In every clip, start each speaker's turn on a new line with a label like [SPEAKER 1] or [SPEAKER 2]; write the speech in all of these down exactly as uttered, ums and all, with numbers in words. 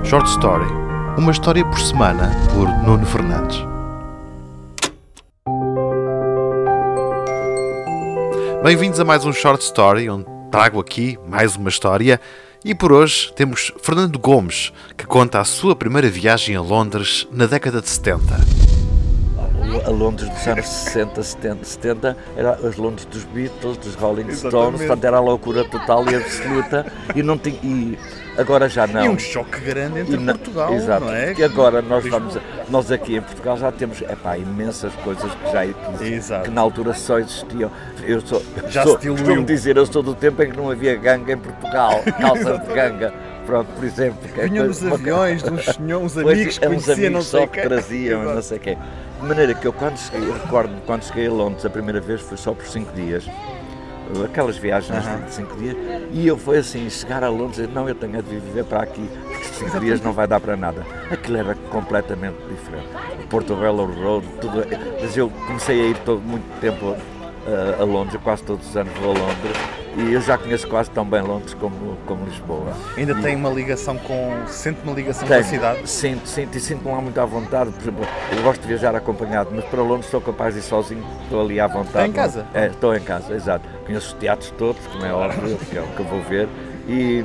[SPEAKER 1] Short Story, uma história por semana, por Nuno Fernandes. Bem-vindos a mais um Short Story, onde trago aqui mais uma história. E por hoje temos Fernando Gomes, que conta a sua primeira viagem a Londres na década de setenta.
[SPEAKER 2] A Londres dos anos sessenta, setenta, setenta era as Londres dos Beatles, dos Rolling Stones, portanto era a loucura total e absoluta e, não tinha, e agora já não.
[SPEAKER 3] E um choque grande entre
[SPEAKER 2] na,
[SPEAKER 3] Portugal,
[SPEAKER 2] exato,
[SPEAKER 3] não é?
[SPEAKER 2] E agora nós, vamos, nós aqui em Portugal já temos epá, imensas coisas que, já, que, que na altura só existiam. Eu sou,
[SPEAKER 3] já
[SPEAKER 2] sou,
[SPEAKER 3] se diluiu.
[SPEAKER 2] costumo dizer, eu sou do tempo em que não havia ganga em Portugal, calças de ganga. Pronto, por exemplo.
[SPEAKER 3] Vinham nos aviões, de uns senhores, amigos que conheciam, não sei
[SPEAKER 2] só que traziam, não sei o quê. De maneira que eu, quando cheguei, eu recordo quando cheguei a Londres a primeira vez, foi só por cinco dias. Aquelas viagens uh-huh. de cinco dias. E eu foi assim, chegar a Londres e dizer, não, eu tenho de viver para aqui, porque cinco Exatamente. dias não vai dar para nada. Aquilo era completamente diferente. O Portobello Road, tudo. Mas eu comecei a ir todo, muito tempo uh, a Londres, quase todos os anos vou a Londres. E eu já conheço quase tão bem Londres como, como Lisboa.
[SPEAKER 3] Ainda
[SPEAKER 2] e...
[SPEAKER 3] tem uma ligação com... Sente uma ligação
[SPEAKER 2] Tenho,
[SPEAKER 3] com a cidade?
[SPEAKER 2] Sinto, sinto e sinto-me lá muito à vontade. Por exemplo, eu gosto de viajar acompanhado, mas para Londres sou capaz de ir sozinho, estou ali à vontade.
[SPEAKER 3] Está em casa?
[SPEAKER 2] É, estou em casa, exato. Conheço os teatros todos, como é óbvio, que é o que eu vou ver. E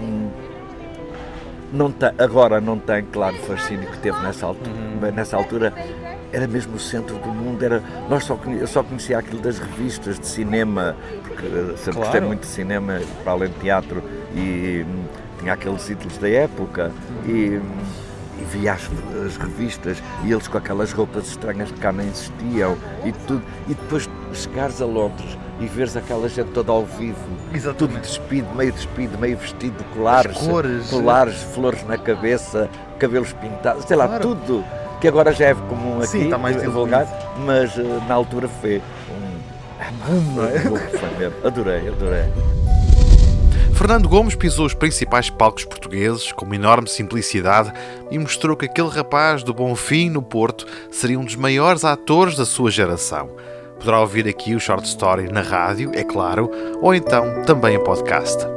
[SPEAKER 2] não tem, agora não tem, claro, o fascínio que teve nessa altura. Uhum. Nessa altura era mesmo o centro do mundo. Era, nós só, eu só conhecia aquilo das revistas de cinema, porque sempre
[SPEAKER 3] claro.
[SPEAKER 2] gostei muito de cinema, para além de teatro, e tinha aqueles títulos da época, e, e via as, as revistas, e eles com aquelas roupas estranhas que cá nem existiam, e tudo. E depois chegares a Londres e veres aquela gente toda ao vivo, Exatamente. tudo despido, meio despido, meio vestido de colares,
[SPEAKER 3] cores,
[SPEAKER 2] colares, flores na cabeça, cabelos pintados, sei lá, claro. tudo. Que agora já é comum aqui,
[SPEAKER 3] Sim, está mais
[SPEAKER 2] divulgado, mas uh, na altura foi um...
[SPEAKER 3] não é?
[SPEAKER 2] Foi mesmo. Adorei, adorei.
[SPEAKER 1] Fernando Gomes pisou os principais palcos portugueses com uma enorme simplicidade e mostrou que aquele rapaz do Bonfim, no Porto, seria um dos maiores atores da sua geração. Poderá ouvir aqui o Short Story na rádio, é claro, ou então também em podcast.